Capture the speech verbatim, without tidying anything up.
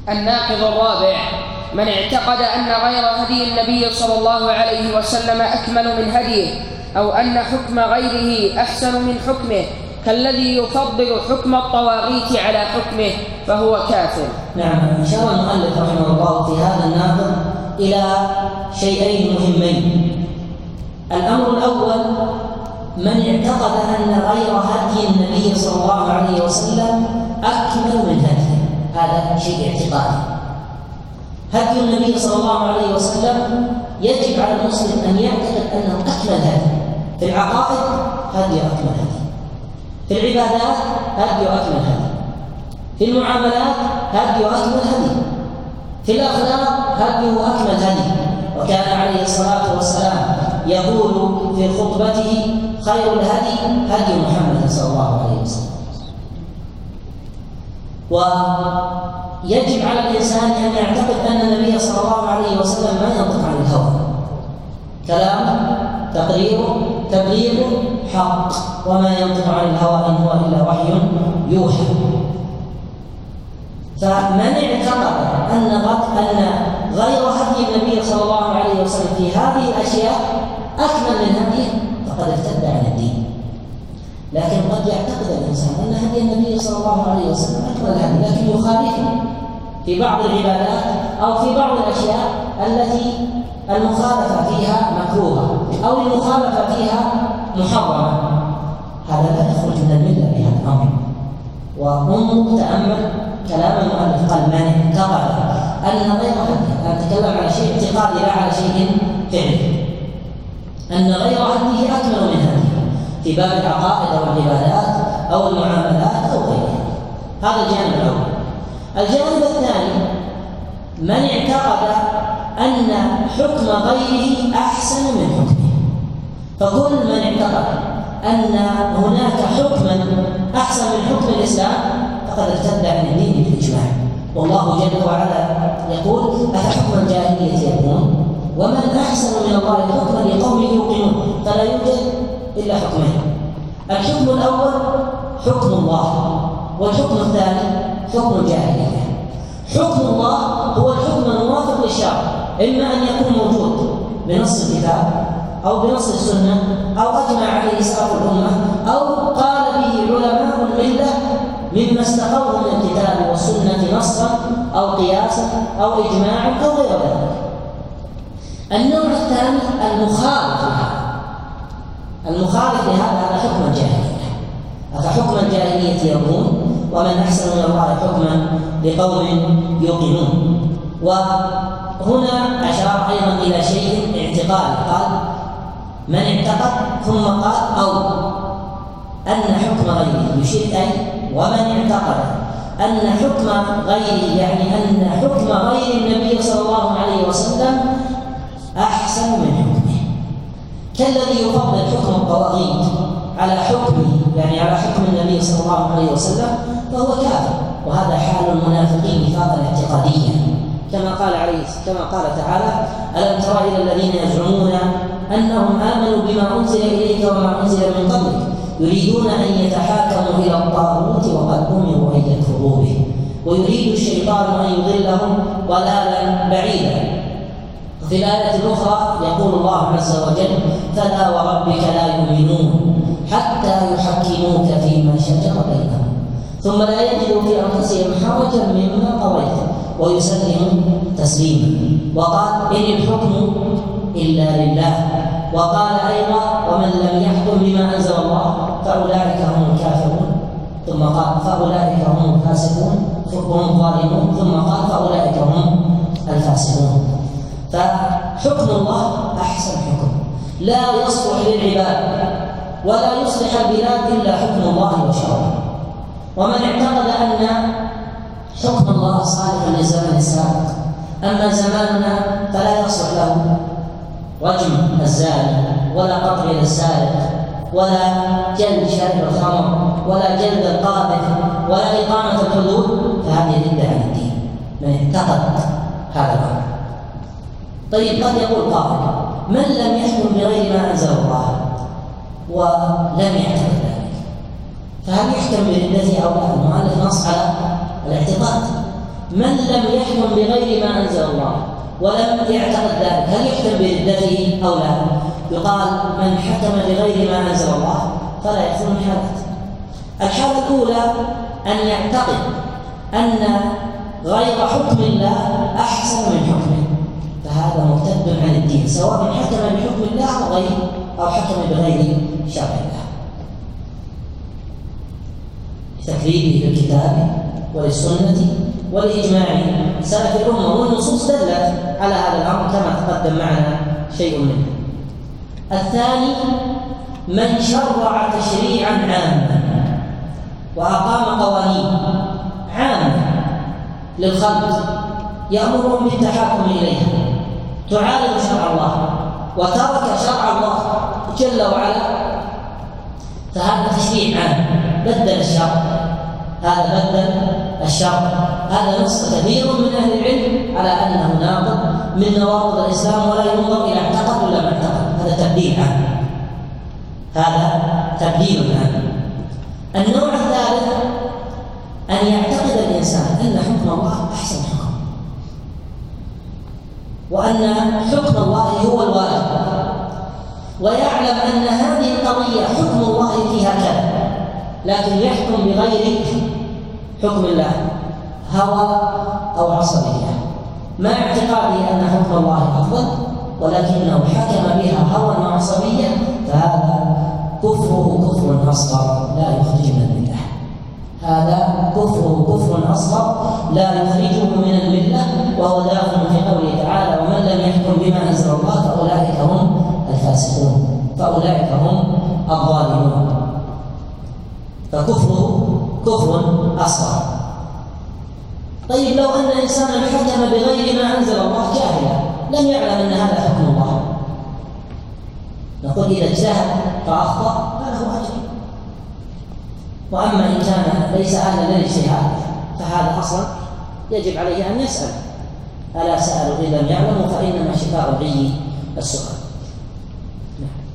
الناقض الرابع: من اعتقد أن غير هدي النبي صلى الله عليه وسلم أكمل من هديه، أو أن حكم غيره أحسن من حكمه، كالذي يفضل حكم الطواغيت على حكمه، فهو كافر. نعم. أشار المؤلف رحمه الله في هذا الناقض إلى شيئين مهمين. الأمر الأول: من اعتقد أن غير هدي النبي صلى الله عليه وسلم أكمل من هديه، هذا شيء اعتقادي. هدي النبي صلى الله عليه وسلم يجب على المسلم أن يعتقد أنه أكمل هدي. في العقائد هدي أكمل هدي، في العبادات هدي أكمل هدي، في المعاملات هدي أكمل هدي، في الأخلاق هدي أكمل هدي. وكان عليه الصلاة والسلام يقول في خطبته: خير الهدي هدي محمد صلى الله عليه وسلم. ويجب على الإنسان أن يعتقد أن النبي صلى الله عليه وسلم ما ينطق عن الهوى، كلام تقريره تبليغ حق، وما ينطق عن الهوى إن هو إلا وحي يوحى. فمن اعتقد أن أن غير هدي النبي صلى الله عليه وسلم في هذه الأشياء أكمل من هديه فقد ارتد عن الدين. لكن قد يعتقد الإنسان أن هدي النبي صلى الله عليه وسلم أكمل هدي، لكن يخالفه في بعض العبادات أو في بعض الأشياء التي المخالفة فيها مكروهة أو المخالفة فيها محرمة، هذا لا يخرج من الملة بهذا الأمر. وانظر تأمل كلام المؤلف، قال: من اعتقد أن غير هديه، أنا أتكلم على شيء اعتقادي لا على شيء فعلي، أن غير هديه أكمل من هديه في باب العقائد أو العبادات أو المعاملات أو غيرها. هذا الجانب الأول. الجانب الثاني: من اعتقد أن حكم غيره أحسن من حكمه. فكل من اعتقد أن هناك حكما أحسن من حكم الإسلام فقد ارتد عن الدين بالإجماع. والله جل وعلا يقول: أفحكم الجاهلية يبغون ومن أحسن من الله حكما لقوم يوقنون. فلا يوجد إلا حكمين: الحكم الأول حكم الله، والحكم الثاني حكم الجاهلية. حكم الله هو الحكم الموافق للشرع، إما أن يكون موجود بنص الكتاب أو بنص السنة أو أجمع عليه سلف الأمة أو قال به علماء الملة مما استقروا من الكتاب والسنة نصا أو قياسا أو إجماعا أو غير ذلك. النوع الثاني المخالف لهذا، المخالف لهذا هذا حكم الجاهلية. أفحكم الجاهلية يبغون ومن أحسن من الله حكما لقوم يوقنون. وهنا أشار أيضا إلى شيء اعتقادي، قال: من اعتقد، ثم قال: أو أن حكم غيره، يشير أي ومن اعتقد أن حكم غيره، يعني أن حكم غير النبي صلى الله عليه وسلم أحسن من حكمه، كالذي يفضل حكم الطواغيت على حكمه، يعني على حكم النبي صلى الله عليه وسلم، فهو كافر. وهذا حال المنافقين نفاقا اعتقاديا، كما قال عليه كما قال تعالى: ألم تر إلى الذين يزعمون أنهم آمنوا بما أنزل إليك وما أنزل من قبلك يريدون أن يتحاكموا إلى الطاغوت وقد أمروا أن يكفروا به ويريد الشيطان أن يضلهم ضلالا بعيدا. وفي الآية الأخرى يقول الله عز وجل: فلا وربك لا يؤمنون حتى يحكموك فيما شجر بينهم ثم لا يجدوا في أنفسهم حرجا مما قضيت ويسلموا تسليما. وقال: إن الحكم إلا لله. وقال أيضا: ومن لم يحكم بما أنزل الله فأولئك هم الكافرون. ثم قال: فأولئك هم الفاسقون هم الظالمون. ثم قال: فأولئك هم الفاسقون. فحكم الله أحسن حكم، لا يصلح للعباد ولا يصلح البلاد إلا حكم الله وشرعه. ومن اعتقد أن حكم الله صالح للزمن السابق، أما زماننا فلا يصلح له رجم الزاني ولا قطع يد السارق ولا جلد شارب الخمر ولا جلد القاذف ولا إقامة الحدود، فهذه ردة عن الدين من اعتقد هذا الأمر. طيب، قد يقول قائل: من لم يحكم بغير ما أنزل الله ولم يعتقد ذلك، فهل يحكم بردته أو لا؟ المؤلف نص على الاعتقاد. من لم يحكم بغير ما أنزل الله ولم يعتقد ذلك هل يحكم بردته أو لا؟ يقال من حكم بغير ما أنزل الله فلا يخلو من حالات. الحالة الأولى أن يعتقد أن غير حكم الله أحسن من حكمه، فهذا مرتد عن الدين سواء حكم بحكم الله أو غير أو حكم بغير شرع الله، تكذيبه بالكتاب وللسنة ولإجماع سلف الأمة، والنصوص دلت على هذا الأمر كما تقدم معنا شيء منه. الثاني من شرع تشريعا عاما وأقام قوانين عامة للخلق يأمرهم بالتحاكم إليها تعارض شرع الله وترك شرع الله جل وعلا، فهذا تشريع عام بدل الشرع، هذا بدل الشرع. هذا نص كثير من أهل العلم على أنه ناقض من نواقض الإسلام ولا ينظر إلى اعتقد ولا ما اعتقد، هذا تبديل عام، هذا تبديل عام. النوع الثالث أن يعتقد الإنسان أن حكم الله أحسن حكم، وأن حكم الله هو الواجب، ويعلم أن هذه القضية حكم الله فيها كذا، لكن يحكم بغير حكم الله هوى أو عصبية، مع اعتقاده أن حكم الله أفضل ولكنه حكم بها هوى وعصبية، فهذا كفره كفر أصغر لا يخرج من الملة. هذا كفره كفر أصغر لا يخرجه من الملة، وهو داخل في قوله تعالى: ومن لم يحكم بما أنزل الله فأولئك هم الفاسقون، فأولئك هم الظالمون. فكفره كفر أصغر. طيب لو أن إنسانا حكم بغير ما أنزل الله جاهلا لم يعلم أن هذا حكم الله، نقول إذا اجتهد فأخطأ فله أجر، وأما إن كان ليس أهلا للاجتهاد فهذا أصلا يجب عليه أن يسأل، ألا سألوا إن لم يعلموا فإنما شفاء الغي السؤال.